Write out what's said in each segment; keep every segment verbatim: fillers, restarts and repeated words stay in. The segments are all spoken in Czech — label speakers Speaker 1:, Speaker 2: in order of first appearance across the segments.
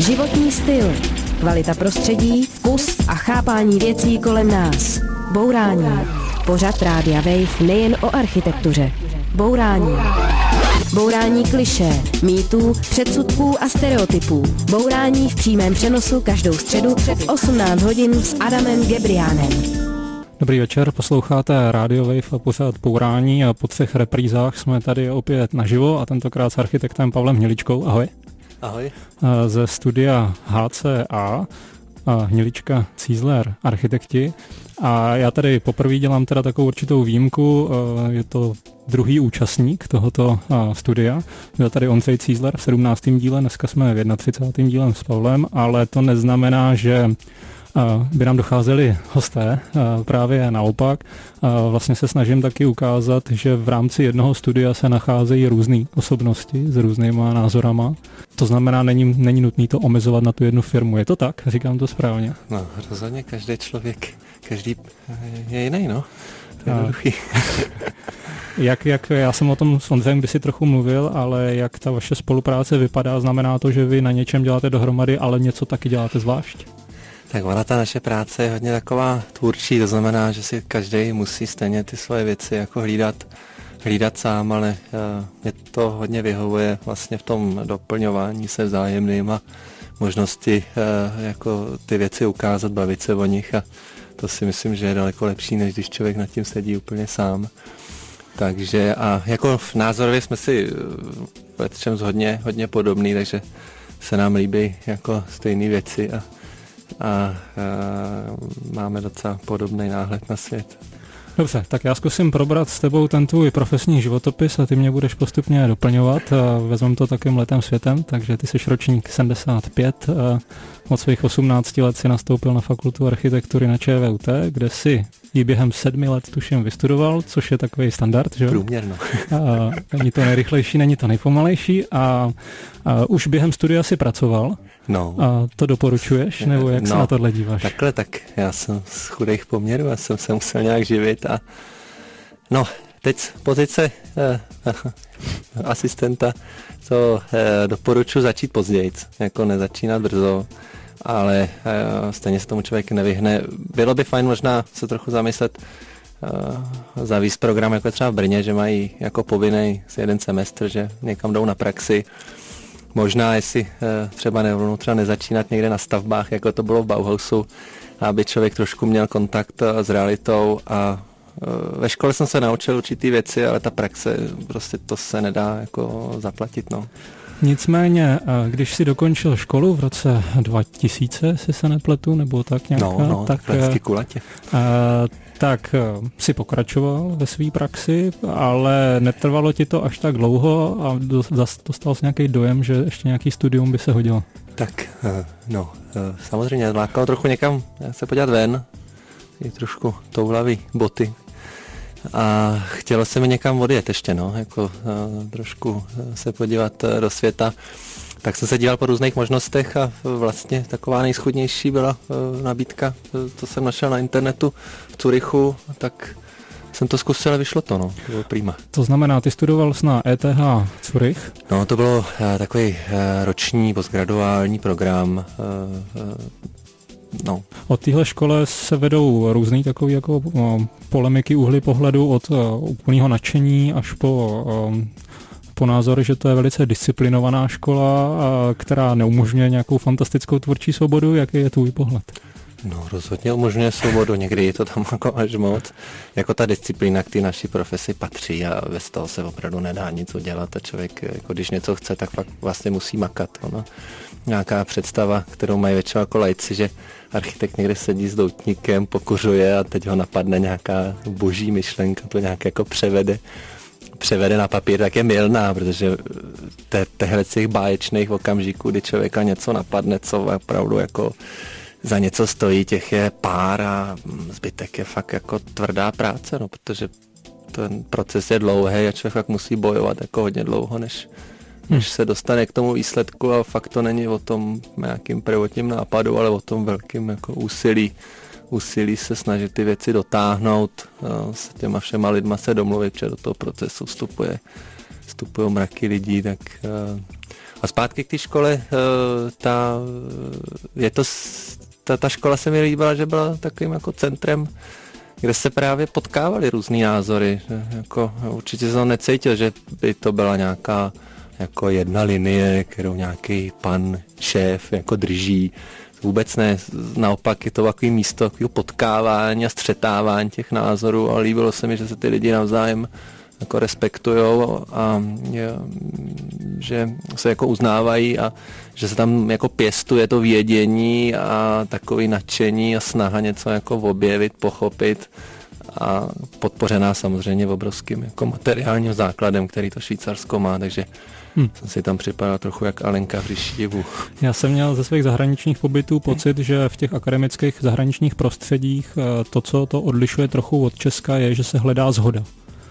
Speaker 1: Životní styl, kvalita prostředí, vkus a chápání věcí kolem nás. Bourání. Pořad Rádia Wave nejen o architektuře. Bourání. Bourání klišé, mýtů, předsudků a stereotypů. Bourání v přímém přenosu každou středu v osmnáct hodin s Adamem Gebriánem.
Speaker 2: Dobrý večer, posloucháte Radio Wave a pořád Bourání a po třech reprízách jsme tady opět naživo a tentokrát s architektem Pavlem Hniličkou. Ahoj.
Speaker 3: Ahoj.
Speaker 2: Ze studia H C A a Hnilička Cízler architekti. A já tady poprvé dělám teda takovou určitou výjimku, je to druhý účastník tohoto studia. Byl tady Ondřej Cízler v sedmnáctém díle, dneska jsme v třicátém prvním dílem s Pavlem, ale to neznamená, že by nám docházeli hosté, právě naopak. Vlastně se snažím taky ukázat, že v rámci jednoho studia se nacházejí různé osobnosti s různýma názorama. To znamená, není, není nutné to omezovat na tu jednu firmu. Je to tak? Říkám to správně?
Speaker 3: No, rozhodně každý člověk, každý je jiný, no. To je jednoduchý.
Speaker 2: jak, jak, já jsem o tom s Ondřejem kdysi trochu mluvil, ale jak ta vaše spolupráce vypadá, znamená to, že vy na něčem děláte dohromady, ale něco taky děláte zvlášť? Tak
Speaker 3: ona ta naše práce je hodně taková tvůrčí, to znamená, že si každý musí stejně ty svoje věci jako hlídat, hlídat sám, ale uh, mě to hodně vyhovuje vlastně v tom doplňování se vzájemným a možnosti uh, jako ty věci ukázat, bavit se o nich a to si myslím, že je daleko lepší, než když člověk nad tím sedí úplně sám. Takže a jako v názorově jsme si ve čem hodně, hodně podobný, takže se nám líbí jako stejné věci a A, a máme docela podobný náhled na svět.
Speaker 2: Dobře, tak já zkusím probrat s tebou ten tvůj profesní životopis a ty mě budeš postupně doplňovat. Vezmeme to takým letem světem, takže ty jsi ročník sedmdesát pět. Od svých osmnácti let si nastoupil na fakultu architektury na ČVUT, kde si ji během sedmi let tuším vystudoval, což je takový standard, že jo?
Speaker 3: Průměrno.
Speaker 2: Není to nejrychlejší, není to nejpomalejší a, a už během studia si pracoval.
Speaker 3: No.
Speaker 2: A to doporučuješ, nebo jak no, se na tohle díváš?
Speaker 3: Takhle, tak já jsem z chudých poměrů, já jsem se musel nějak živit a no, teď z pozice eh, asistenta to eh, doporučuji začít později, jako nezačínat brzo, ale eh, stejně se tomu člověk nevyhne. Bylo by fajn možná se trochu zamyslet, eh, zavést program jako třeba v Brně, že mají jako povinný jeden semestr, že někam jdou na praxi. Možná, jestli e, třeba nerovnou třeba nezačínat někde na stavbách, jako to bylo v Bauhausu, aby člověk trošku měl kontakt s realitou a e, ve škole jsem se naučil určitý věci, ale ta praxe, prostě to se nedá jako zaplatit, no.
Speaker 2: Nicméně, když si dokončil školu v roce dva tisíce, jestli se nepletu, nebo tak nějak,
Speaker 3: no, no,
Speaker 2: tak,
Speaker 3: hezky kulatě.
Speaker 2: A, tak si pokračoval ve své praxi, ale netrvalo ti to až tak dlouho a dostal jsi nějaký dojem, že ještě nějaký studium by se hodilo?
Speaker 3: Tak, no, samozřejmě lákalo trochu někam se podívat ven, i trošku toulavý boty. A chtělo se mi někam odjet ještě, no, jako uh, trošku se podívat uh, do světa. Tak jsem se díval po různých možnostech a vlastně taková nejschudnější byla uh, nabídka, to jsem našel na internetu v Curychu, tak jsem to zkusil a vyšlo to, no, to bylo prima.
Speaker 2: To znamená, ty studoval jsi na E T H Curych?
Speaker 3: No, to bylo uh, takový uh, roční postgraduální program, uh, uh, no.
Speaker 2: Od téhle škole se vedou různý takový jako uh, polemiky, úhly pohledu od uh, úplného nadšení až po, uh, po názor, že to je velice disciplinovaná škola, uh, která neumožňuje nějakou fantastickou tvůrčí svobodu. Jaký je tvůj pohled?
Speaker 3: No, rozhodně umožňuje svobodu, někdy je to tam jako až moc. Jako ta disciplína k té naší profesi patří a bez toho se opravdu nedá nic udělat a člověk, jako když něco chce, tak fakt vlastně musí makat. No. Nějaká představa, kterou mají většinou jako lajci, že architekt někde sedí s doutníkem, pokuřuje a teď ho napadne nějaká boží myšlenka, to nějak jako převede, převede na papír, tak je mylná, protože te, tehle těch báječných okamžiků, kdy člověka něco napadne, co opravdu jako za něco stojí, těch je pár a zbytek je fakt jako tvrdá práce, no, protože ten proces je dlouhý a člověk fakt musí bojovat jako hodně dlouho, než, než se dostane k tomu výsledku a fakt to není o tom nějakým prvotním nápadu, ale o tom velkým jako úsilí, úsilí se snažit ty věci dotáhnout, s těma všema lidma se domluvit, protože do toho procesu vstupuje, vstupují mraky lidí, tak A zpátky k té škole, ta, je to, ta, ta škola se mi líbila, že byla takovým jako centrem, kde se právě potkávaly různý názory. Jako, určitě jsem necítil, že by to byla nějaká jako jedna linie, kterou nějaký pan šéf jako drží. Vůbec ne, naopak je to takový místo takového potkávání a střetávání těch názorů a líbilo se mi, že se ty lidi navzájem jako respektujou a je, že se jako uznávají a že se tam jako pěstuje to vědění a takový nadšení a snaha něco jako objevit, pochopit a podpořená samozřejmě obrovským jako materiálním základem, který to Švýcarsko má, takže Hmm. jsem si tam připadal trochu jak Alenka v říši divů.
Speaker 2: Já jsem měl ze svých zahraničních pobytů pocit, že v těch akademických zahraničních prostředích to, co to odlišuje trochu od Česka, je, že se hledá shoda.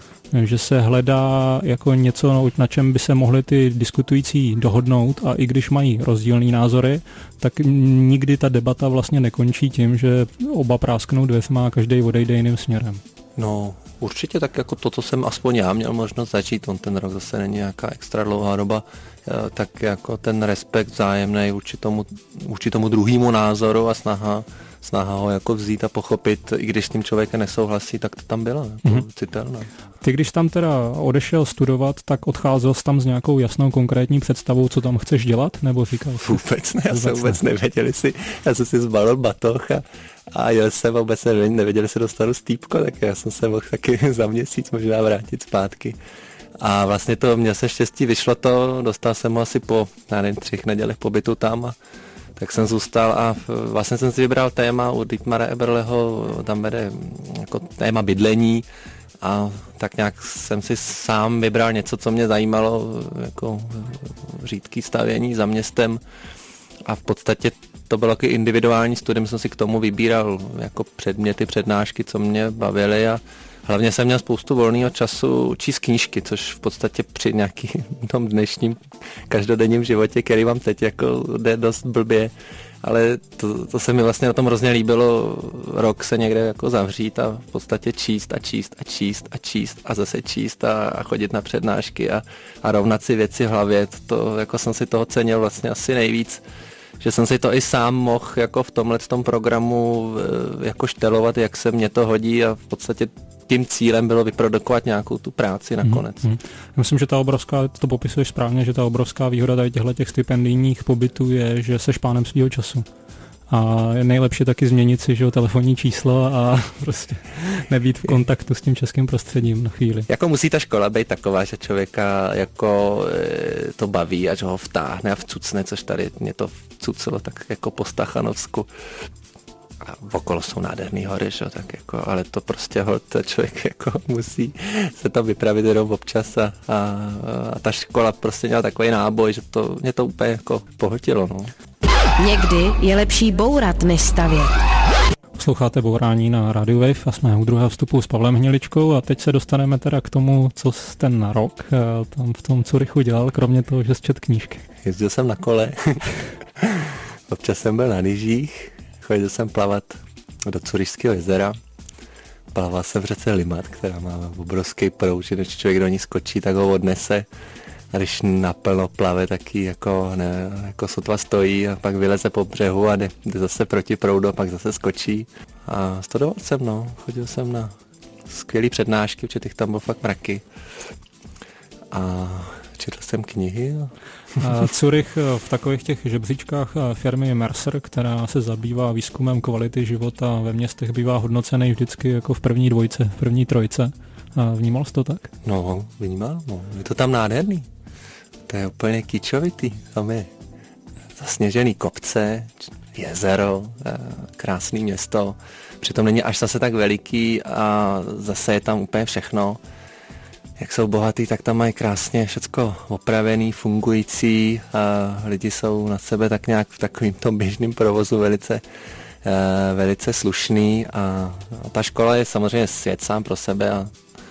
Speaker 2: Že se hledá jako něco, na čem by se mohli ty diskutující dohodnout a i když mají rozdílný názory, tak nikdy ta debata vlastně nekončí tím, že oba prásknou dvěma a každý odejde jiným směrem.
Speaker 3: No, určitě tak jako to, co jsem aspoň já měl možnost začít, on ten rok zase není nějaká extra dlouhá doba, tak jako ten respekt vzájemný vůči tomu, vůči tomu druhému názoru a snaha, snaha ho jako vzít a pochopit, i když s tím člověkem nesouhlasí, tak to tam bylo jako mm-hmm. citelné.
Speaker 2: Ty, když tam teda odešel studovat, tak odcházel jsi tam s nějakou jasnou konkrétní představou, co tam chceš dělat, nebo říkal jsi?
Speaker 3: Vůbec ne, já jsem vůbec nevěděl, si, já jsem si zbalil batoh a, a jel jsem vůbec nevěděl, že se dostanu stýpko, tak já jsem se mohl taky za měsíc možná vrátit zpátky. A vlastně to, měl se štěstí, vyšlo to, dostal jsem ho asi po, já nevím, třech nedělech pobytu tam a tak jsem zůstal a vlastně jsem si vybral téma u Dietmara Eberleho, tam vede jako téma bydlení a tak nějak jsem si sám vybral něco, co mě zajímalo, jako řídký stavění za městem a v podstatě to bylo taky individuální studium, jsem si k tomu vybíral jako předměty, přednášky, co mě bavily a hlavně jsem měl spoustu volného času číst knížky, což v podstatě při nějakým tom dnešním každodenním životě, který mám teď, jako jde dost blbě, ale to, to se mi vlastně na tom hrozně líbilo rok se někde jako zavřít a v podstatě číst a číst a číst a číst a zase číst a, a chodit na přednášky a, a rovnat si věci v hlavě. To jako jsem si toho cenil vlastně asi nejvíc, že jsem si to i sám mohl jako v tomhle tom programu jako štelovat, jak se mě to hodí a v podstatě tím cílem bylo vyprodukovat nějakou tu práci nakonec. Hmm, hmm.
Speaker 2: Myslím, že ta obrovská, to popisuješ správně, že ta obrovská výhoda tady těchto těch stipendijních pobytů je, že seš pánem svýho času. A je nejlepší taky změnit si, že jo, telefonní číslo a prostě nebýt v kontaktu s tím českým prostředím na chvíli.
Speaker 3: Jako musí ta škola být taková, že člověka jako e, to baví a že ho vtáhne a vcucne, což tady mě to vcuclo tak jako po Stachanovsku. A okolo jsou nádherný hory, že? Tak jako, ale to prostě hod, člověk jako musí se tam vypravit jenom občas a, a, a ta škola prostě měla takový náboj, že to, mě to úplně jako pohltilo. No.
Speaker 1: Někdy je lepší bourat, než stavět.
Speaker 2: Posloucháte Bourání na Radio Wave a jsme u druhého vstupu s Pavlem Hniličkou a teď se dostaneme teda k tomu, co jsi ten rok tam v tom Curychu dělal, kromě toho, že jsi čet knížky.
Speaker 3: Jezdil jsem na kole, občas jsem byl na lyžích, chodil jsem plavat do Curyšského jezera, plaval jsem v řece Limat, která má obrovský proud, že když člověk do ní skočí, tak ho odnese. A když naplno plave, taky jako, ne, jako sotva stojí a pak vyleze po břehu a jde, jde zase proti proudu a pak zase skočí. A studoval jsem, no, chodil jsem na skvělý přednášky, protože těch tam bylo fakt mraky. A četl jsem knihy.
Speaker 2: A Curych v takových těch žebříčkách firmy Mercer, která se zabývá výzkumem kvality života ve městech, bývá hodnocený vždycky jako v první dvojce, v první trojce. A vnímal jsi to tak?
Speaker 3: No, vnímal, no. Je to tam nádherný. To je úplně kýčovitý. Tam je zasněžený kopce, jezero, krásný město. Přitom není až zase tak veliký a zase je tam úplně všechno. Jak jsou bohatý, tak tam mají krásně všecko opravený, fungující. A lidi jsou na sebe tak nějak v takovým tom běžným provozu velice, velice slušný. A ta škola je samozřejmě svět sám pro sebe a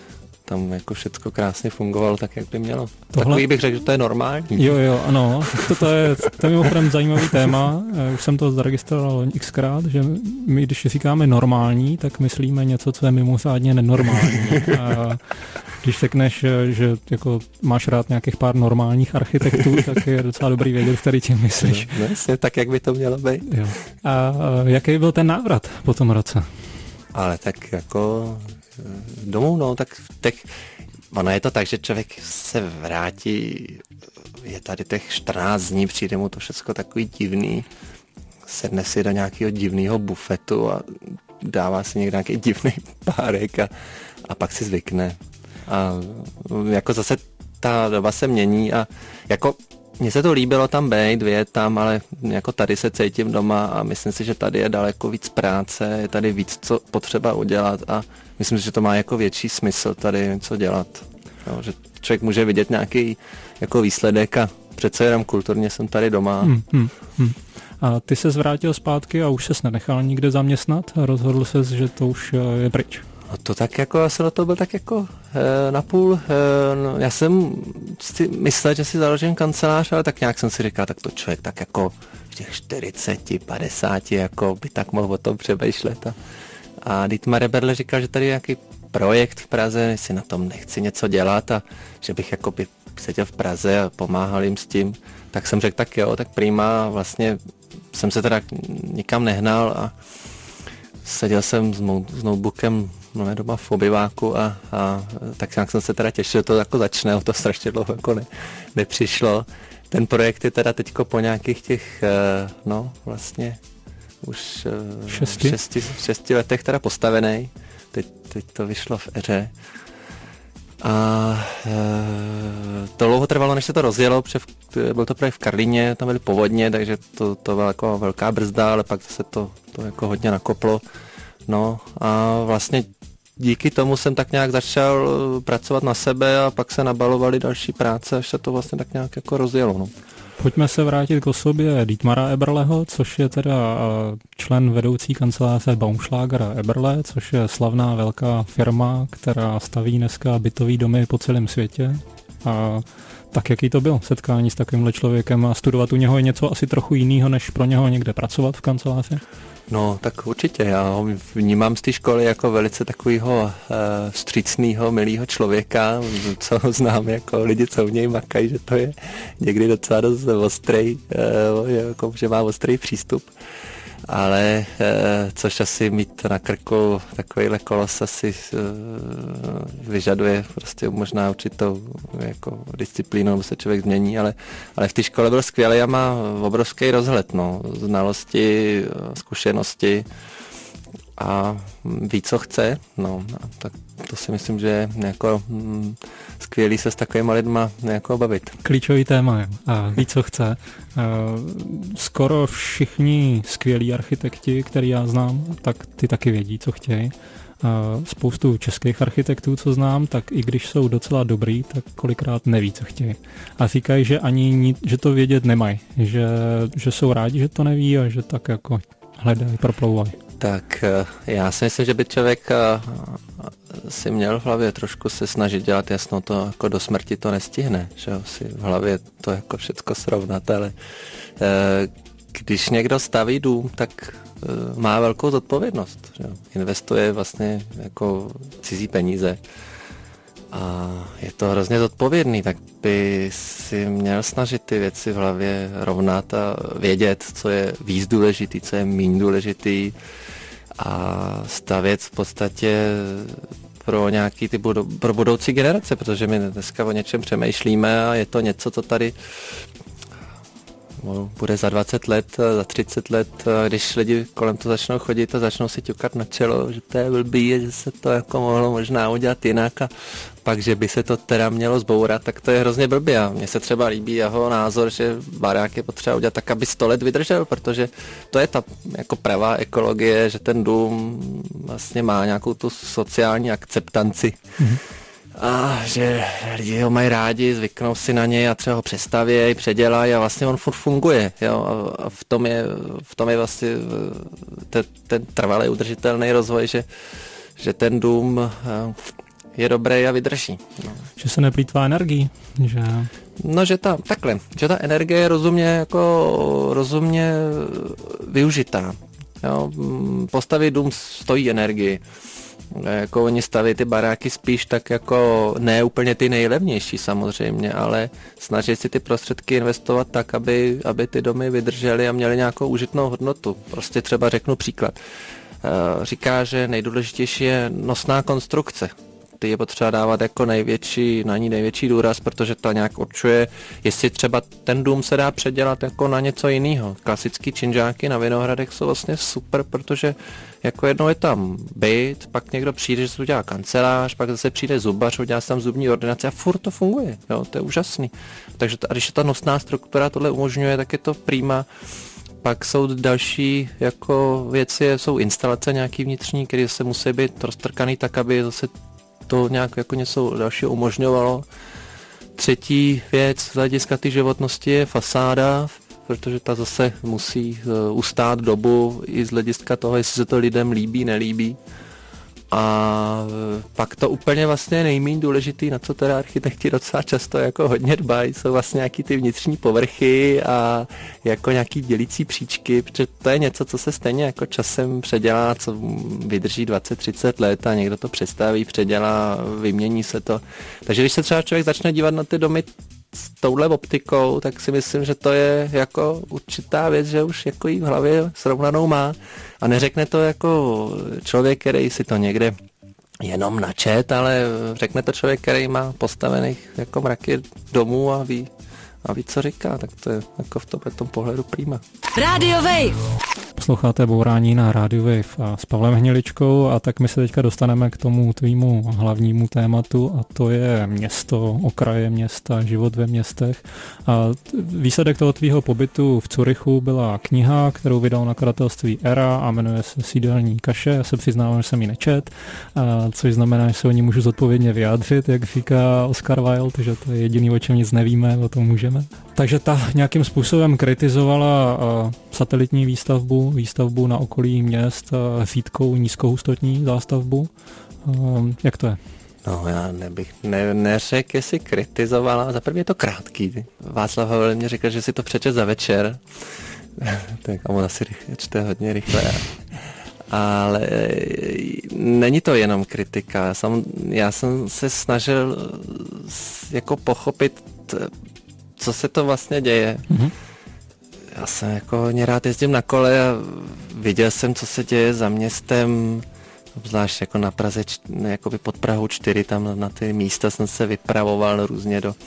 Speaker 3: tam jako všecko krásně fungovalo tak, jak by mělo.
Speaker 2: Tohle...
Speaker 3: Takový bych řekl, že to je normální.
Speaker 2: Jo, jo, ano. To, to je, to je mimochodem zajímavý téma. Už jsem to zaregistroval xkrát, že my, když říkáme normální, tak myslíme něco, co je mimořádně nenormální. A když řekneš, že jako máš rád nějakých pár normálních architektů, tak je docela dobrý vědět, který tím myslíš.
Speaker 3: No, jasně, tak, jak by to mělo být.
Speaker 2: Jo. A jaký byl ten návrat po tom roce?
Speaker 3: Ale tak jako domů, no, tak těch, ono je to tak, že člověk se vrátí, je tady těch čtrnáct dní, přijde mu to všechno takový divný, sedne si do nějakého divného bufetu a dává si někde nějaký divný párek a, a pak si zvykne. A jako zase ta doba se mění a jako mně se to líbilo tam být, vyjet tam, ale jako tady se cítím doma a myslím si, že tady je daleko víc práce, je tady víc co potřeba udělat a myslím si, že to má jako větší smysl tady něco dělat. Jo, že člověk může vidět nějaký jako výsledek a přece jenom kulturně jsem tady doma.
Speaker 2: Hmm, hmm, hmm. A ty se zvrátil zpátky a už ses nenechal nikde zaměstnat a rozhodl ses, že to už je pryč.
Speaker 3: No to tak jako, asi to byl tak jako e, napůl, e, no, já jsem si myslel, že si založím kancelář, ale tak nějak jsem si říkal, tak to člověk tak jako v těch čtyřiceti, padesáti jako by tak mohl o tom přemýšlet. A, a Dietmar Eberle říkal, že tady je nějaký projekt v Praze, jestli na tom nechci něco dělat a že bych jako by seděl v Praze a pomáhal jim s tím, tak jsem řekl, tak jo, tak prima, vlastně jsem se teda nikam nehnal a seděl jsem s, mou, s notebookem no, doma v obyváku a, a tak nějak jsem se teda těšil, že to jako začne, to strašně dlouho jako ne, nepřišlo. Ten projekt je teda teďko po nějakých těch, no vlastně už
Speaker 2: šesti,
Speaker 3: šesti, šesti letech teda postavený. Teď, teď to vyšlo v eře. A e, to dlouho trvalo, než se to rozjelo, protože v, byl to projekt v Karlíně, tam byly povodně, takže to, to byla jako velká brzda, ale pak se to, to jako hodně nakoplo. No a vlastně díky tomu jsem tak nějak začal pracovat na sebe a pak se nabalovaly další práce, až se to vlastně tak nějak jako rozjelo. No.
Speaker 2: Pojďme se vrátit k osobě Dietmara Eberleho, což je teda člen vedoucí kanceláře Baumschlager a Eberle, což je slavná velká firma, která staví dneska bytový domy po celém světě. A tak jaký to bylo setkání s takovýmhle člověkem a studovat u něho je něco asi trochu jiného, než pro něho někde pracovat v kanceláři?
Speaker 3: No, tak určitě. Já ho vnímám z té školy jako velice takového uh, vstřícného, milého člověka, co znám jako lidi, co v něj makají, že to je někdy docela dost ostrý, uh, jako, že má ostrý přístup. Ale uh, což asi mít na krku takovýhle kolos asi uh, vyžaduje prostě možná určitou jako disciplínu, nebo se člověk změní, ale, ale v té škole byl skvělý a má obrovský rozhled, no, znalosti, zkušenosti a ví, co chce, no, a tak to si myslím, že je jako mm, skvělý se s takovýma lidma jako bavit.
Speaker 2: Klíčový téma je a ví, co chce. Skoro všichni skvělí architekti, který já znám, tak ty taky vědí, co chtějí. Spoustu českých architektů, co znám, tak i když jsou docela dobrý, tak kolikrát neví, co chtějí. A říkají, že ani že to vědět nemají, že, že jsou rádi, že to neví a že tak jako hledají, proplouvají.
Speaker 3: Tak já si myslím, že by člověk si měl v hlavě trošku se snažit dělat jasno, to jako do smrti to nestihne, že jo, si v hlavě to jako všecko srovnat, ale když někdo staví dům, tak má velkou zodpovědnost, že jo, investuje vlastně jako cizí peníze a je to hrozně zodpovědný, tak by si měl snažit ty věci v hlavě rovnat a vědět, co je víc důležitý, co je méně důležitý a stavět v podstatě pro nějaký ty budou, pro budoucí generace, protože my dneska o něčem přemýšlíme a je to něco, co tady bude za dvacet let, za třicet let, když lidi kolem to začnou chodit a začnou si ťukat na čelo, že to je blbý, že se to jako mohlo možná udělat jinak a pak, že by se to teda mělo zbourat, tak to je hrozně blbý a mně se třeba líbí jeho názor, že barák je potřeba udělat tak, aby sto let vydržel, protože to je ta jako pravá ekologie, že ten dům vlastně má nějakou tu sociální akceptanci. Mm-hmm. A že lidi ho mají rádi, zvyknou si na něj a třeba ho přestavějí, předělají a vlastně on furt funguje. Jo? A v tom je, v tom je vlastně ten, ten trvalý udržitelný rozvoj, že, že ten dům je dobrý a vydrží. No.
Speaker 2: Že se neplýtvá energií, že...
Speaker 3: No, že ta, takhle, že ta energie je rozumně, jako rozumně využitá. Jo, postavit dům stojí energii. Jako oni staví ty baráky spíš tak jako ne úplně ty nejlevnější samozřejmě, ale snaží si ty prostředky investovat tak, aby, aby ty domy vydržely a měly nějakou užitnou hodnotu. Prostě třeba řeknu příklad. Říká, že nejdůležitější je nosná konstrukce. Ty je potřeba dávat jako největší, na ní největší důraz, protože ta nějak určuje, jestli třeba ten dům se dá předělat jako na něco jiného. Klasický činžáky na Vinohradech jsou vlastně super, protože jako jednou je tam byt, pak někdo přijde, že se udělá kancelář, pak zase přijde zubař, udělá se tam zubní ordinace a furt to funguje, jo, to je úžasný. Takže to, a když je ta nosná struktura tohle umožňuje, tak je to prima. Pak jsou další jako věci, jsou instalace nějaký vnitřní, které se musí být roztrkaný tak, aby zase to nějak jako něco dalšího umožňovalo. Třetí věc z hlediska té životnosti je fasáda, protože ta zase musí ustát dobu i z hlediska toho, jestli se to lidem líbí, nelíbí. A pak to úplně vlastně nejméně důležitý, na co teda architekti docela často jako hodně dbají, jsou vlastně nějaký ty vnitřní povrchy a jako nějaký dělící příčky, protože to je něco, co se stejně jako časem předělá, co vydrží dvacet třicet let a někdo to přestaví, předělá, vymění se to. Takže když se třeba člověk začne dívat na ty domy s touhle optikou, tak si myslím, že to je jako určitá věc, že už jako jí v hlavě srovnanou má a neřekne to jako člověk, který si to někde jenom načet, ale řekne to člověk, který má postavených jako mraky domů a ví, a ví, co říká, tak to je jako v tom, v tom pohledu prima.
Speaker 1: Radio Wave.
Speaker 2: Posloucháte Bourání na Radio Wave a s Pavlem Hniličkou a tak my se teďka dostaneme k tomu tvýmu hlavnímu tématu a to je město, okraje města, život ve městech. A výsledek toho tvýho pobytu v Curychu byla kniha, kterou vydal nakladatelství Era a jmenuje se Sídelní kaše. Já se přiznávám, že jsem ji nečet, a což znamená, že se o ní můžu zodpovědně vyjádřit, jak říká Oscar Wilde, takže to je jediný, o čem nic nevíme, o tom můžeme. Takže ta nějakým způsobem kritizovala satelitní výstavbu, výstavbu na okolí měst, fítkou nízkohustotní zástavbu. Jak to je?
Speaker 3: No, já nebych ne, neřekl, jestli kritizovala. Za první je to krátký. Václav Havel mě řekl, že si to přečet za večer. Tak a on asi rychle, čte hodně rychle. Ale není to jenom kritika. Já jsem, já jsem se snažil jako pochopit, co se to vlastně děje. Mm-hmm. Já jsem jako hodně rád jezdím na kole a viděl jsem, co se děje za městem, obzvlášť jako na Praze, jakoby pod Prahou čtyři, tam na ty místa jsem se vypravoval různě do,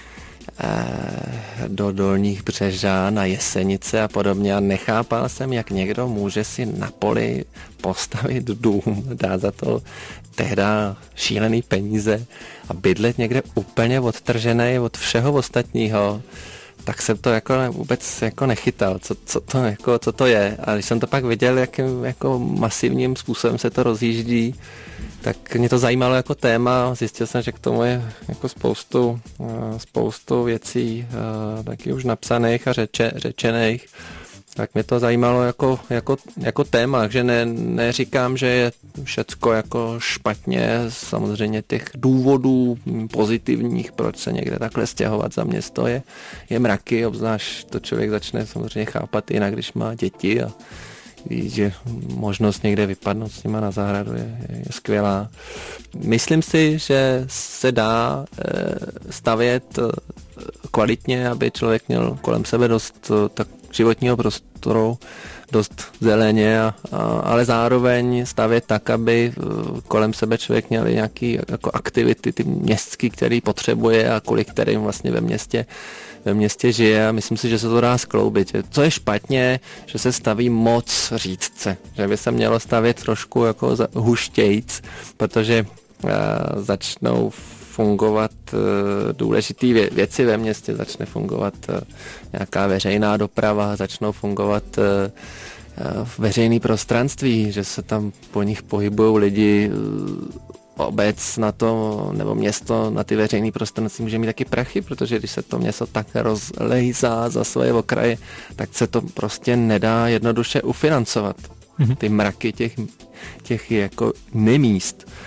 Speaker 3: eh, do Dolních Břežán, na Jesenice a podobně a nechápal jsem, jak někdo může si na poli postavit dům, dát za to tehda šílený peníze a bydlet někde úplně odtržený od všeho ostatního. Tak jsem to jako vůbec jako nechytal, co, co, to, jako, co to je. A když jsem to pak viděl, jakým jako masivním způsobem se to rozjíždí, tak mě to zajímalo jako téma. Zjistil jsem, že k tomu je jako spoustu, spoustu věcí taky už napsaných a řeče, řečených. Tak mě to zajímalo jako, jako, jako téma, že ne, neříkám, že je všecko jako špatně, samozřejmě těch důvodů pozitivních, proč se někde takhle stěhovat za město je, je mraky, obzvlášť to člověk začne samozřejmě chápat jinak, když má děti a ví, že možnost někde vypadnout s nima na zahradu je, je, je skvělá. Myslím si, že se dá e, stavět kvalitně, aby člověk měl kolem sebe dost tak životního prostoru, dost zeleně, a, a, ale zároveň stavět tak, aby kolem sebe člověk měl nějaký jako aktivity, ty městský, který potřebuje a kolik kterým vlastně ve městě, ve městě žije a myslím si, že se to dá skloubit. Co je špatně, že se staví moc řídce, že by se mělo stavět trošku jako huštějc, protože uh, začnou fungovat uh, důležitý vě- věci ve městě, začne fungovat uh, nějaká veřejná doprava, začnou fungovat uh, uh, veřejné prostranství, že se tam po nich pohybují lidi, uh, obec na to, nebo město na ty veřejné prostranství může mít taky prachy, protože když se to město tak rozlejzá za svoje okraje, tak se to prostě nedá jednoduše ufinancovat. Mm-hmm. Ty mraky těch, těch jako nemíst.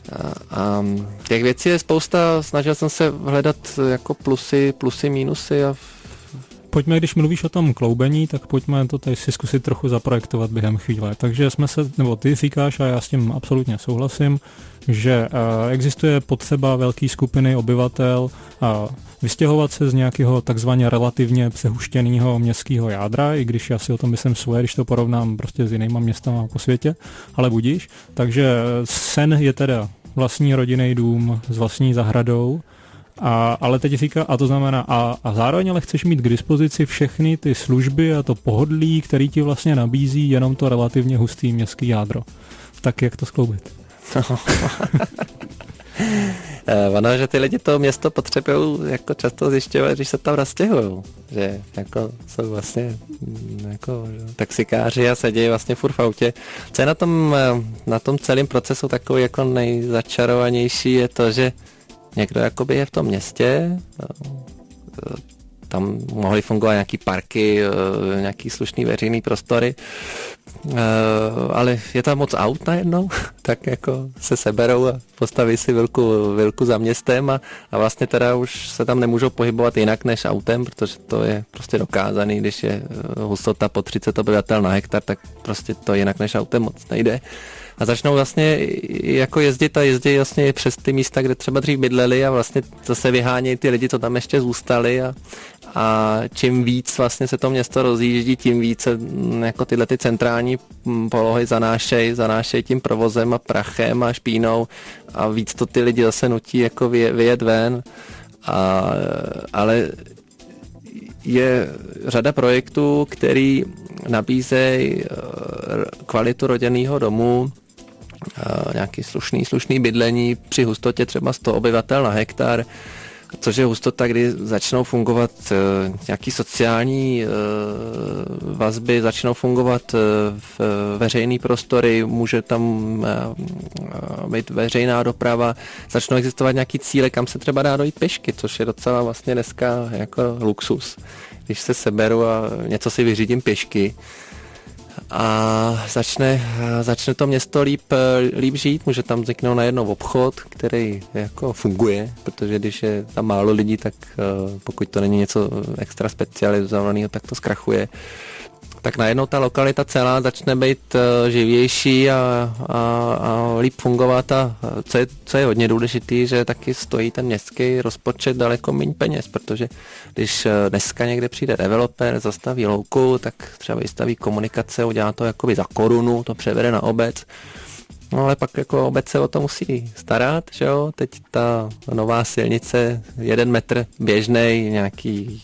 Speaker 3: A těch věcí je spousta, snažil jsem se hledat jako plusy, plusy, mínusy a
Speaker 2: Pojďme, když mluvíš o tom kloubení, tak pojďme to tady si zkusit trochu zaprojektovat během chvíle. Takže jsme se, nebo ty říkáš, a já s tím absolutně souhlasím, že existuje potřeba velké skupiny obyvatel a vystěhovat se z nějakého takzvaně relativně přehuštěného městského jádra, i když já si o tom myslím svoje, když to porovnám prostě s jinýma městama po světě, ale budíš. Takže sen je teda vlastní rodinný dům s vlastní zahradou, A, ale teď říká, a to znamená, a, a zároveň ale chceš mít k dispozici všechny ty služby a to pohodlí, který ti vlastně nabízí jenom to relativně hustý městský jádro. Tak jak to skloubit?
Speaker 3: No. Ono, že ty lidi to město potřebují jako často zjišťovat, když se tam roztěhují, že jako jsou vlastně jako taxikáři a sedí vlastně furt v autě. Co je na tom, na tom celém procesu takový jako nejzačarovanější je to, že někdo jakoby je v tom městě, tam mohly fungovat nějaký parky, nějaký slušný veřejný prostory, ale je tam moc aut najednou, tak jako se seberou a postaví si vilku, vilku za městem a, a vlastně teda už se tam nemůžou pohybovat jinak než autem, protože to je prostě dokázaný, když je hustota po třicet obyvatel na hektar, tak prostě to jinak než autem moc nejde. A začnou vlastně jako jezdit a jezdí vlastně přes ty místa, kde třeba dřív bydleli a vlastně zase vyhánějí ty lidi, co tam ještě zůstali a, a čím víc vlastně se to město rozjíždí, tím více jako tyhle ty centrální polohy zanášejí, zanášejí tím provozem a prachem a špínou a víc to ty lidi zase nutí jako vyjet ven. A, ale je řada projektů, který nabízejí kvalitu rodinného domu, nějaký slušný, slušný bydlení při hustotě třeba sto obyvatel na hektar, což je hustota, kdy začnou fungovat uh, nějaký sociální uh, vazby, začnou fungovat uh, v veřejný prostory, může tam uh, být veřejná doprava, začnou existovat nějaký cíle, kam se třeba dá dojít pěšky, což je docela vlastně dneska jako luxus. Když se seberu a něco si vyřídím pěšky, a začne, začne to město líp, líp žít, může tam vzniknout najednou obchod, který jako funguje, protože když je tam málo lidí, tak pokud to není něco extra specializovaného, tak to zkrachuje. Tak najednou ta lokalita celá začne být živější a, a, a líp fungovat a co je, co je hodně důležitý, že taky stojí ten městský rozpočet daleko méně peněz, protože když dneska někde přijde developer, zastaví louku, tak třeba vystaví komunikace, udělá to jakoby za korunu, to převede na obec. No ale pak jako obec se o to musí starat, že jo, teď ta nová silnice, jeden metr běžnej, nějaký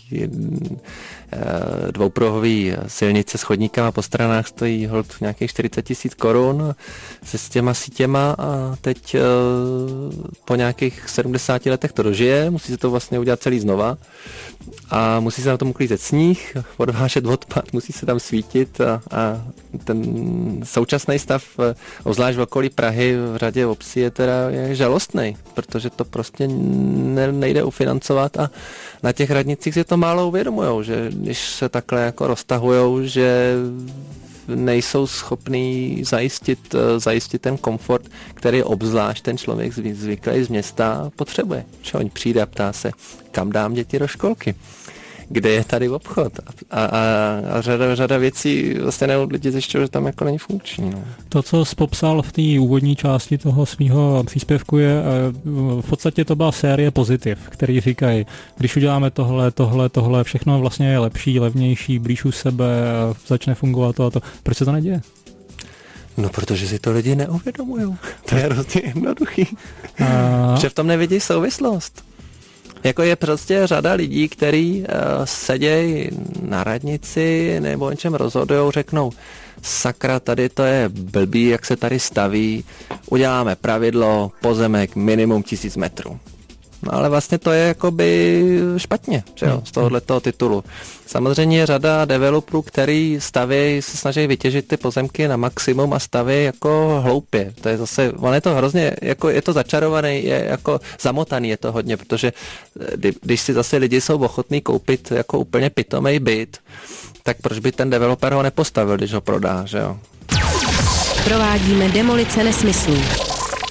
Speaker 3: dvoupruhový silnice s chodníkama po stranách stojí holt nějakých čtyřicet tisíc korun se s těma sítěma a teď po nějakých sedmdesáti letech to dožije, musí se to vlastně udělat celý znova a musí se na tom uklízet sníh, odvážet odpad, musí se tam svítit a, a ten současný stav, obzvlášť v okolí Prahy v řadě obcí je teda je žalostný, protože to prostě ne, nejde ufinancovat a na těch radnicích si to málo uvědomujou, že když se takhle jako roztahujou, že nejsou schopní zajistit, zajistit ten komfort, který obzvlášť ten člověk zvyklý z města potřebuje. Čo on přijde a ptá se, kam dám děti do školky, kde je tady obchod a, a, a řada, řada věcí vlastně ne lidi zjišťují, že tam jako není funkční. No.
Speaker 2: To, co jsi popsal v té úvodní části toho svého příspěvku je, v podstatě to byla série pozitiv, který říkají, když uděláme tohle, tohle, tohle, všechno vlastně je lepší, levnější, blíž u sebe, začne fungovat to a to. Proč se to neděje?
Speaker 3: No, protože si to lidi neuvědomujou. To je hrozně jednoduchý. A... že v tom nevidí souvislost. Jako je prostě řada lidí, kteří uh, sedějí na radnici nebo o něčem rozhodujou, řeknou, sakra, tady to je blbý, jak se tady staví, uděláme pravidlo, pozemek minimum tisíc metrů. No ale vlastně to je jakoby špatně, že jo, z tohohletoho titulu. Samozřejmě je řada developerů, který staví, se snaží vytěžit ty pozemky na maximum a staví jako hloupě. To je zase, on je to hrozně, jako je to začarovaný, je jako zamotaný je to hodně, protože když si zase lidi jsou ochotní koupit jako úplně pitomej byt, tak proč by ten developer ho nepostavil, když ho prodá, že jo?
Speaker 1: Provádíme demolice nesmyslů.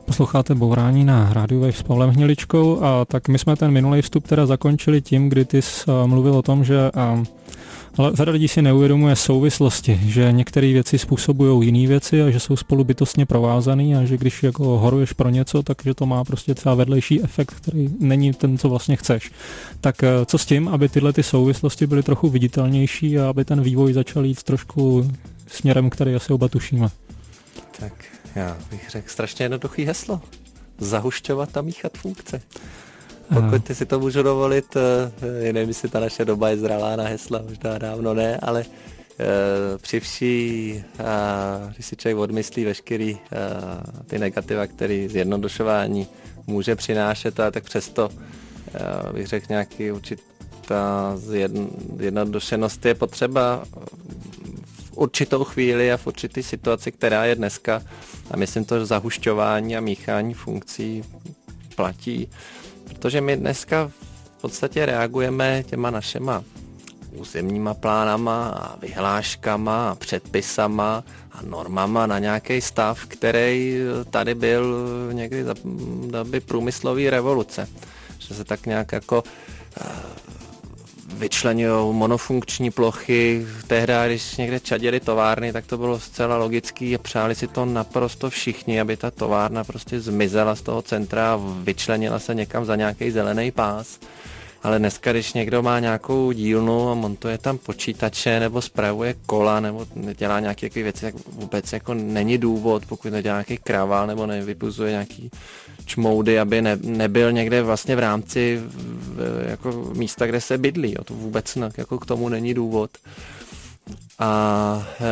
Speaker 2: Posloucháte Bourání na Rádiu Wave s Pavlem Hniličkou a tak my jsme ten minulý vstup teda zakončili tím, kdy ty jsi mluvil o tom, že a, ale řada lidí si neuvědomuje souvislosti, že některé věci způsobují jiné věci a že jsou spolu bytostně provázané a že když jako horuješ pro něco, takže to má prostě třeba vedlejší efekt, který není ten, co vlastně chceš. Tak co s tím, aby tyhle ty souvislosti byly trochu viditelnější a aby ten vývoj začal jít trošku směrem, který asi oba tušíme?
Speaker 3: Tak já bych řekl strašně jednoduchý heslo. Zahušťovat a míchat funkce. Pokud ty si to můžu dovolit, nevím, jestli ta naše doba je zralá na hesla, možná dávno ne, ale při vší, když si člověk odmyslí veškerý ty negativa, který zjednodušování může přinášet, a tak přesto bych řekl nějaký určitá zjednodušenost je potřeba v určitou chvíli a v určitý situaci, která je dneska. A myslím to, že zahušťování a míchání funkcí platí, protože my dneska v podstatě reagujeme těma našima územníma plánama a vyhláškama a předpisama a normama na nějaký stav, který tady byl někdy za doby průmyslové revoluce. Že se tak nějak jako vyčleňují monofunkční plochy. Tehdy, když někde čadily továrny, tak to bylo zcela logický a přáli si to naprosto všichni, aby ta továrna prostě zmizela z toho centra a vyčlenila se někam za nějaký zelený pás. Ale dneska, když někdo má nějakou dílnu a montuje tam počítače nebo spravuje kola nebo dělá nějaké věci, tak vůbec jako není důvod, pokud nedělá nějaký kravál nebo nevypuzuje nějaký čmoudy, aby ne, nebyl někde vlastně v rámci v, jako místa, kde se bydlí. Jo. To vůbec ne, jako k tomu není důvod. A e,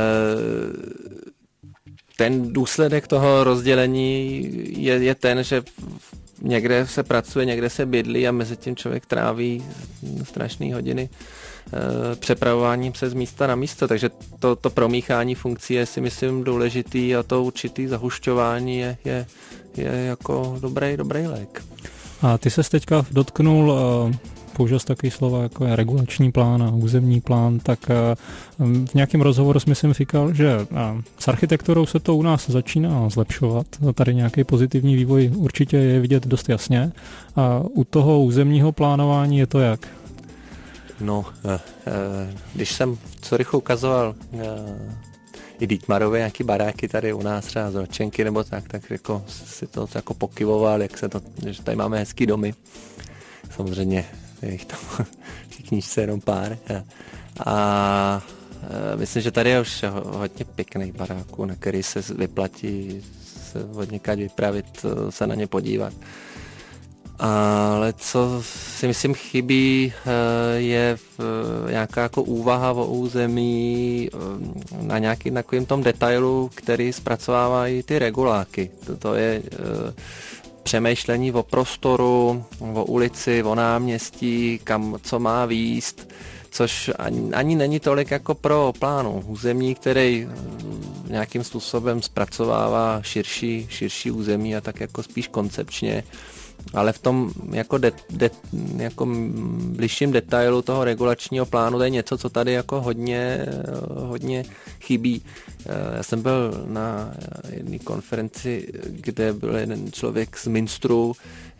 Speaker 3: ten důsledek toho rozdělení je, je ten, že někde se pracuje, někde se bydlí a mezi tím člověk tráví strašné hodiny e, přepravováním se z místa na místo. Takže to, to promíchání funkcí je si myslím důležitý a to určitý zahušťování je, je, je jako dobrý, dobrý lék.
Speaker 2: A ty ses teďka dotknul, uh, použil jsi takový slova jako je regulační plán a územní plán, tak uh, v nějakém rozhovoru jsi myslím říkal, že uh, s architekturou se to u nás začíná zlepšovat. Tady nějaký pozitivní vývoj určitě je vidět dost jasně. A u toho územního plánování je to jak?
Speaker 3: No, uh, uh, když jsem v Curychu ukazoval uh, i Dietmarovi nějaký baráky tady u nás třeba z Ročenky nebo tak, tak jako si to jako pokyvoval, jak se to, že tady máme hezký domy. Samozřejmě je jich tam v knížce jenom pár. A, a myslím, že tady je už hodně pěkných baráků, na který se vyplatí se hodněkrát vypravit, se na ně podívat. Ale co si myslím chybí, je nějaká jako úvaha o území na nějakým takovým tom detailu, který zpracovávají ty reguláky. To je přemýšlení o prostoru, o ulici, o náměstí, kam co má výjist, což ani, ani není tolik jako pro plánu území, který nějakým způsobem zpracovává širší, širší území a tak jako spíš koncepčně. Ale v tom jako, de, de, jako bližším detailu toho regulačního plánu to je něco, co tady jako hodně, hodně chybí. Já jsem byl na jedné konferenci, kde byl jeden člověk z Münstru,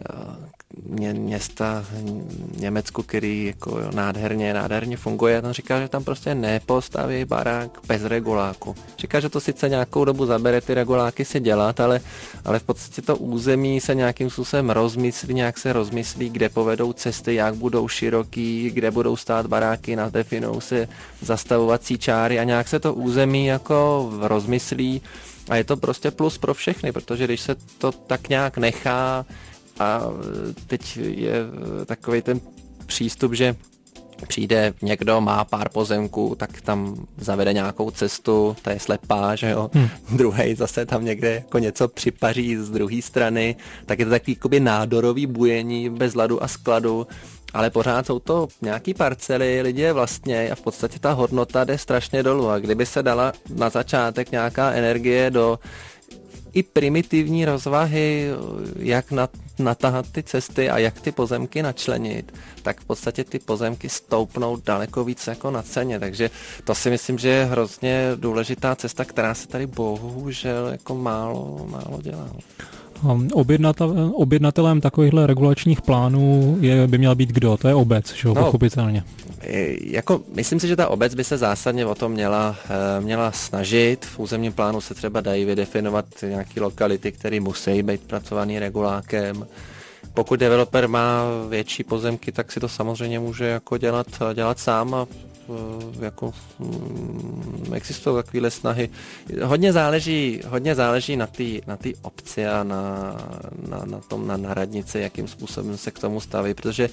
Speaker 3: mě, města Německu, který jako jo, nádherně, nádherně funguje. A tam říká, že tam prostě nepostaví barák bez reguláku. Říká, že to sice nějakou dobu zabere ty reguláky si dělat, ale, ale v podstatě to území se nějakým způsobem rozmyslí, nějak se rozmyslí, kde povedou cesty, jak budou široký, kde budou stát baráky, nadefinou se zastavovací čáry a nějak se to území jako rozmyslí a je to prostě plus pro všechny, protože když se to tak nějak nechá a teď je takový ten přístup, že přijde někdo, má pár pozemků, tak tam zavede nějakou cestu, ta je slepá, že jo. Hmm. Druhej zase tam někde jako něco připaří z druhé strany, tak je to takový jakoby nádorový bujení bez ladu a skladu, ale pořád jsou to nějaký parcely, lidi vlastně a v podstatě ta hodnota jde strašně dolů a kdyby se dala na začátek nějaká energie do i primitivní rozvahy, jak natáhat ty cesty a jak ty pozemky načlenit, tak v podstatě ty pozemky stoupnou daleko víc jako na ceně, takže to si myslím, že je hrozně důležitá cesta, která se tady bohužel jako málo, málo dělá.
Speaker 2: Objednatel, objednatelem takovýchhle regulačních plánů je, by měla být kdo? To je obec, že jo, no, pochopitelně.
Speaker 3: Jako, myslím si, že ta obec by se zásadně o to měla, měla snažit. V územním plánu se třeba dají vydefinovat nějaké lokality, které musí být pracovaný regulákem. Pokud developer má větší pozemky, tak si to samozřejmě může jako dělat, dělat sám a jako um, existují takovéhle snahy. Hodně záleží, hodně záleží na té na té obci a na, na, na tom na, na radnici, jakým způsobem se k tomu staví, protože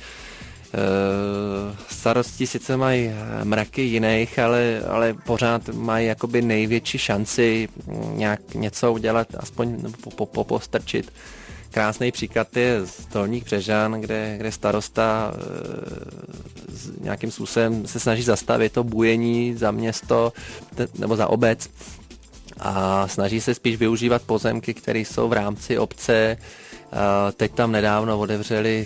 Speaker 3: uh, starosti sice mají mraky jiných, ale, ale pořád mají jakoby největší šanci nějak něco udělat, aspoň po, po, postrčit. Krásný příklad je z Dolních Břežan, kde, kde starosta e, nějakým způsobem se snaží zastavit to bujení za město te, nebo za obec a snaží se spíš využívat pozemky, které jsou v rámci obce. E, teď tam nedávno otevřeli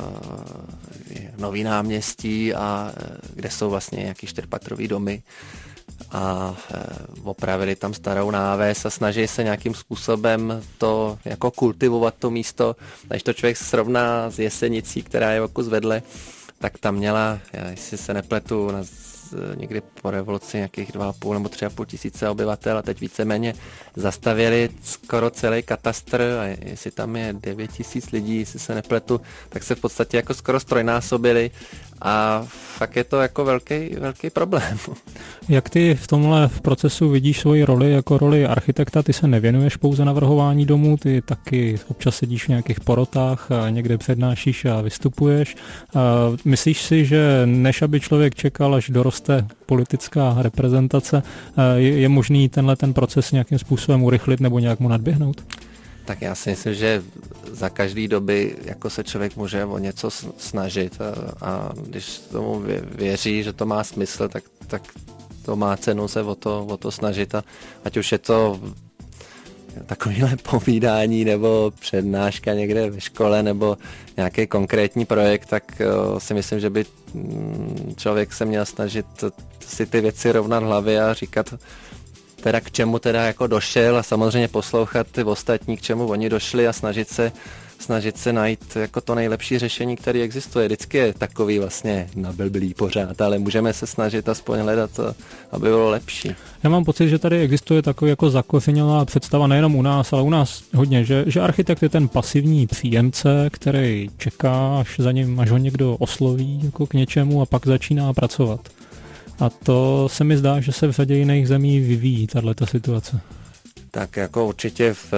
Speaker 3: e, nový náměstí, a, e, kde jsou vlastně nějaký čtyřpatrový domy a e, opravili tam starou náves a snaží se nějakým způsobem to jako kultivovat to místo. Když to člověk srovná s Jesenicí, která je o kus vedle, tak tam měla, já jestli se nepletu, na, někdy po revoluci nějakých dva a půl nebo tři a půl tisíce obyvatel a teď víceméně zastavili skoro celý katastr a jestli tam je devět tisíc lidí, jestli se nepletu, tak se v podstatě jako skoro strojnásobili a fakt je to jako velký, velký problém.
Speaker 2: Jak ty v tomhle v procesu vidíš svoji roli jako roli architekta? Ty se nevěnuješ pouze navrhování domů, ty taky občas sedíš v nějakých porotách a někde přednášíš a vystupuješ. A myslíš si, že než aby člověk čekal, až doroste politická reprezentace, je, je možný tenhle ten proces nějakým způsobem urychlit nebo nějak mu nadběhnout?
Speaker 3: Tak já si myslím, že za každý doby jako se člověk může o něco snažit a, a když tomu věří, že to má smysl, tak, tak to má cenu se o to, o to snažit a ať už je to takovéhle povídání nebo přednáška někde ve škole nebo nějaký konkrétní projekt, tak o, si myslím, že by člověk se měl snažit si ty věci rovnat hlavě a říkat teda k čemu teda jako došel a samozřejmě poslouchat ty ostatní, k čemu oni došli a snažit se, snažit se najít jako to nejlepší řešení, které existuje. Vždycky je takový vlastně nablblý pořád, ale můžeme se snažit aspoň hledat to, aby bylo lepší.
Speaker 2: Já mám pocit, že tady existuje takový jako zakořenělá představa nejenom u nás, ale u nás hodně, že, že architekt je ten pasivní příjemce, který čeká, až za ním, až ho někdo osloví jako k něčemu a pak začíná pracovat. A to se mi zdá, že se v řadě jiných zemí vyvíjí tato situace.
Speaker 3: Tak jako určitě, v,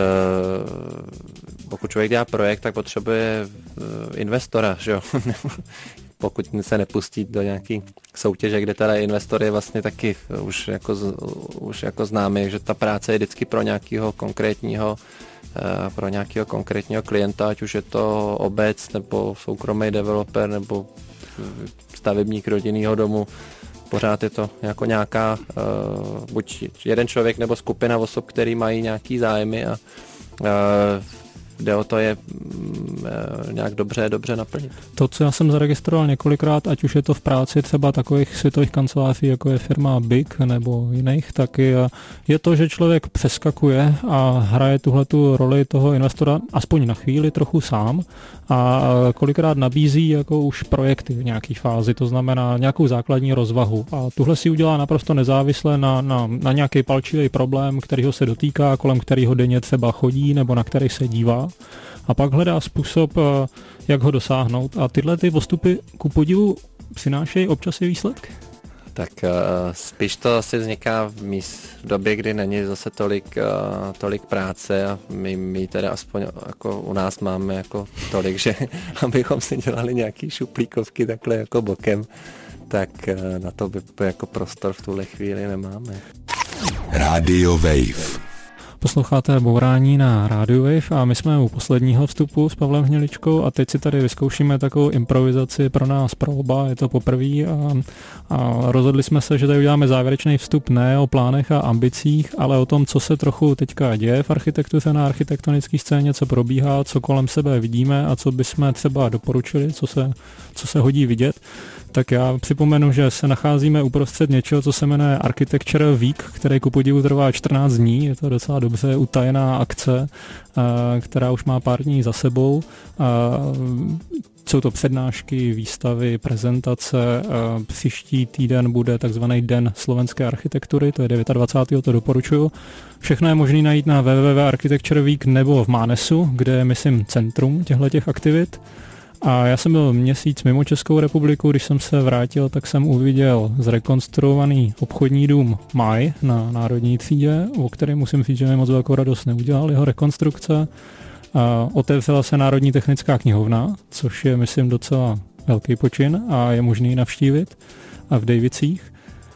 Speaker 3: pokud člověk dělá projekt, tak potřebuje investora, že jo? Pokud se nepustí do nějaký soutěže, kde teda investor je vlastně taky už jako, už jako známý, že ta práce je vždycky pro nějakého konkrétního pro nějakého konkrétního klienta, ať už je to obec, nebo soukromý developer, nebo stavebník rodinného domu. Pořád je to jako nějaká, uh, buď jeden člověk nebo skupina osob, který mají nějaký zájmy a uh, jde o to je uh, nějak dobře, dobře naplnit.
Speaker 2: To, co já jsem zaregistroval několikrát, ať už je to v práci třeba takových světových kanceláří, jako je firma Big nebo jiných, tak je, je to, že člověk přeskakuje a hraje tuhletu roli toho investora aspoň na chvíli trochu sám a kolikrát nabízí jako už projekty v nějaké fázi, to znamená nějakou základní rozvahu. A tuhle si udělá naprosto nezávisle na, na, na nějaký palčivý problém, kterýho se dotýká, kolem kterého denně třeba chodí nebo na který se dívá. A pak hledá způsob, jak ho dosáhnout. A tyhle ty postupy ku podivu přinášejí občas i výsledky.
Speaker 3: Tak uh, spíš to asi vzniká v, míst, v době, kdy není zase tolik, uh, tolik práce a my, my teda aspoň jako u nás máme jako tolik, že abychom si dělali nějaký šuplíkovky takhle jako bokem, tak uh, na to by jako prostor v tuhle chvíli nemáme.
Speaker 4: Radio Wave.
Speaker 2: Posloucháte Bourání na Radio Wave a my jsme u posledního vstupu s Pavlem Hniličkou a teď si tady vyzkoušíme takovou improvizaci pro nás, pro oba, je to poprvé a, a rozhodli jsme se, že tady uděláme závěrečný vstup ne o plánech a ambicích, ale o tom, co se trochu teďka děje v architektuře na architektonické scéně, co probíhá, co kolem sebe vidíme a co bychom třeba doporučili, co se, co se hodí vidět. Tak já připomenu, že se nacházíme uprostřed něčeho, co se jmenuje Architecture Week, který ku podivu trvá čtrnáct dní, je to docela dobrý dobře utajená akce, která už má pár dní za sebou. Jsou to přednášky, výstavy, prezentace. Příští týden bude takzvaný Den slovenské architektury, to je dvacátého devátého to doporučuju. Všechno je možné najít na w w w tečka architecture week nebo v Mánesu, kde je, myslím, centrum těchto aktivit. A já jsem byl měsíc mimo Českou republiku, když jsem se vrátil, tak jsem uviděl zrekonstruovaný obchodní dům Maj na Národní třídě, o kterém musím říct, že mi moc velkou radost neudělal jeho rekonstrukce. A otevřela se Národní technická knihovna, což je, myslím, docela velký počin a je možný ji navštívit a v Dejvicích.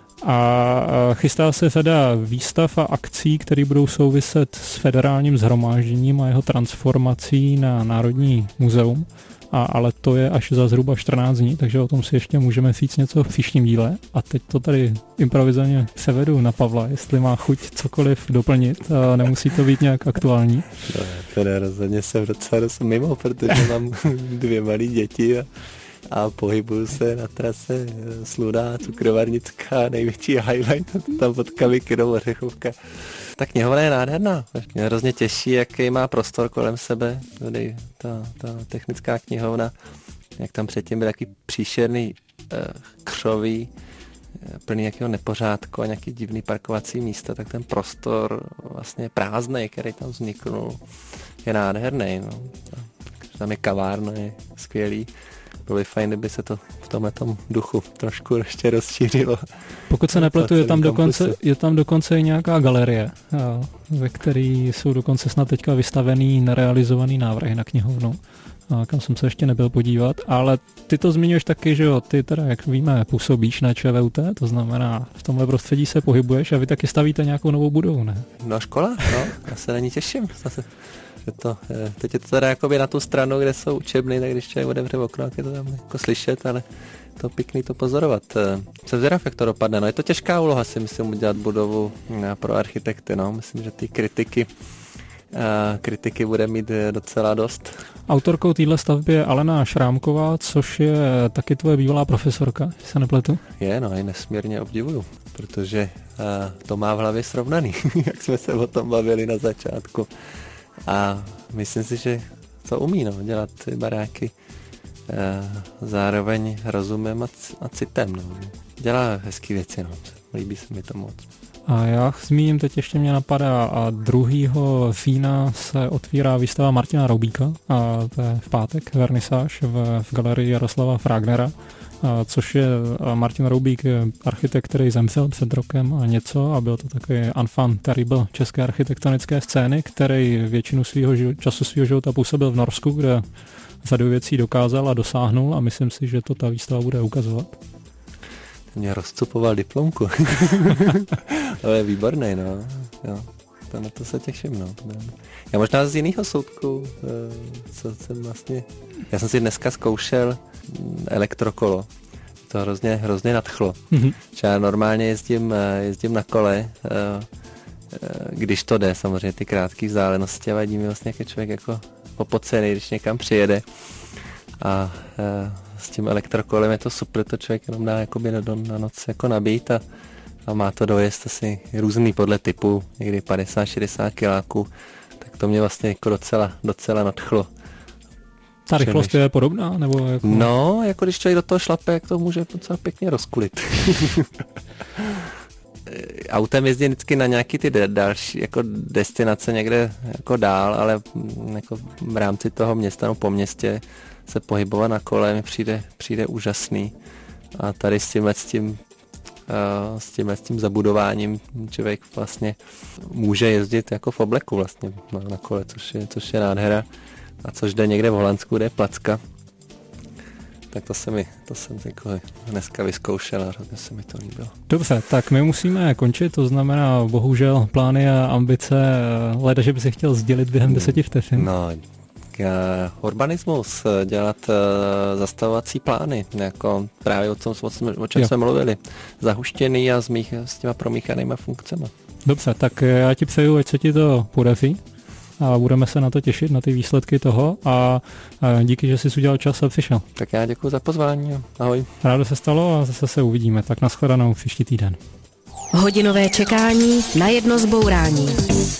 Speaker 2: A chystá se řada výstav a akcí, které budou souviset s federálním shromážděním a jeho transformací na Národní muzeum. A, ale to je až za zhruba čtrnáct dní, takže o tom si ještě můžeme říct něco v příštím díle. A teď to tady improvizovaně převedu na Pavla, jestli má chuť cokoliv doplnit a nemusí to být nějak aktuální.
Speaker 3: No, teda rozhodně jsem docela dost mimo, protože mám dvě malé děti a, a pohybuju se na trase Sludá, Cukrovarnická, největší highlight, tam pod Kavikinou Ořechovka. Ta knihovna je nádherná, mě hrozně těší, jaký má prostor kolem sebe, tady ta, ta technická knihovna, jak tam předtím byl takový příšerný eh, křový, eh, plný nějakého nepořádku a nějaký divný parkovací místa, tak ten prostor vlastně prázdnej, který tam vzniknul, je nádherný. No. Tam je kavárna, je skvělý. Bylo by fajn, kdyby se to v tomhletom duchu trošku ještě rozšířilo.
Speaker 2: Pokud se nepletu, je tam, dokonce, je tam dokonce i nějaká galerie, ve které jsou dokonce snad teďka vystavený nerealizovaný návrhy na knihovnu, kam jsem se ještě nebyl podívat, ale ty to zmiňuješ taky, že jo, ty teda, jak víme, působíš na ČVUT, to znamená, v tomhle prostředí se pohybuješ a vy taky stavíte nějakou novou budovu, ne?
Speaker 3: No škola, no, já se na ní těším. Zase. To, teď je to teda jakoby na tu stranu, kde jsou učebny, tak když člověk otevře okno, tak je to tam jako slyšet, ale to pěkný to pozorovat. Jsem zvědav, jak to dopadne. No, je to těžká úloha, si myslím, udělat budovu pro architekty. No. Myslím, že ty kritiky, kritiky bude mít docela dost.
Speaker 2: Autorkou téhle stavby je Alena Šrámková, což je taky tvoje bývalá profesorka, jestli se nepletu.
Speaker 3: Je, no, je nesmírně obdivuju, protože to má v hlavě srovnaný, jak jsme se o tom bavili na začátku. A myslím si, že to umí, no, dělat ty baráky e, zároveň rozumem a, c- a citem. No. Dělá hezký věci, no. Líbí se mi to moc.
Speaker 2: A já zmíním, teď ještě mě napadá, a druhého října se otvírá výstava Martina Roubíka, a to je v pátek, vernisáž v, v galerii Jaroslava Fragnera, a což je Martin Roubík, architekt, který zemřel před rokem a něco a byl to takový enfant terrible české architektonické scény, který většinu svýho času svého života působil v Norsku, kde řadu věcí dokázal a dosáhnul a myslím si, že to ta výstava bude ukazovat.
Speaker 3: Mě rozcupoval diplomku. To je výborný, no. Jo. To, na to se těším, no. Já možná z jiného soudku, co jsem vlastně... Já jsem si dneska zkoušel elektrokolo. To hrozně, hrozně nadchlo. Mm-hmm. Já normálně jezdím, jezdím na kole, když to jde, samozřejmě ty krátké vzdálenosti a vadí mi vlastně, jak je člověk jako popocený, když někam přijede. A s tím elektrokolem je to super, to člověk jenom dá jakoby na, na noc jako nabít a, a má to dojezd asi různý podle typu, někdy padesát šedesát kiláků, tak to mě vlastně jako docela, docela nadchlo.
Speaker 2: Ta rychlost je podobná? Nebo jako...
Speaker 3: No, jako když člověk do toho šlape, jak to může docela pěkně rozkulit. Autem jezdí vždycky na nějaký ty další jako destinace někde jako dál, ale jako v rámci toho města, no po městě se pohybovat na kole mi přijde, přijde úžasný. A tady s tímhle s tím, uh, s tímhle s tím zabudováním člověk vlastně může jezdit jako v obleku vlastně na, na kole, což je, což je nádhera. A což jde někde v Holandsku, kde je placka. Tak to se mi, to jsem jako dneska vyzkoušel a hrozně se mi to líbilo.
Speaker 2: Dobře, tak my musíme končit, to znamená bohužel plány a ambice, leda, že by si chtěl sdělit během deseti vteřin.
Speaker 3: No, urbanismus, dělat uh, zastavovací plány, jako právě o, tom, o čem jo. jsme mluvili, zahuštěný a s, mých, s těma promíchanýma funkcemi.
Speaker 2: Dobře, tak já ti přeju, ať se ti to podaří. A budeme se na to těšit, na ty výsledky toho a díky, že jsi udělal čas a přišel.
Speaker 3: Tak já děkuji za pozvání. Ahoj.
Speaker 2: Rádo se stalo a zase se uvidíme. Tak nashledanou příští týden.
Speaker 1: Hodinové čekání na jedno zbourání.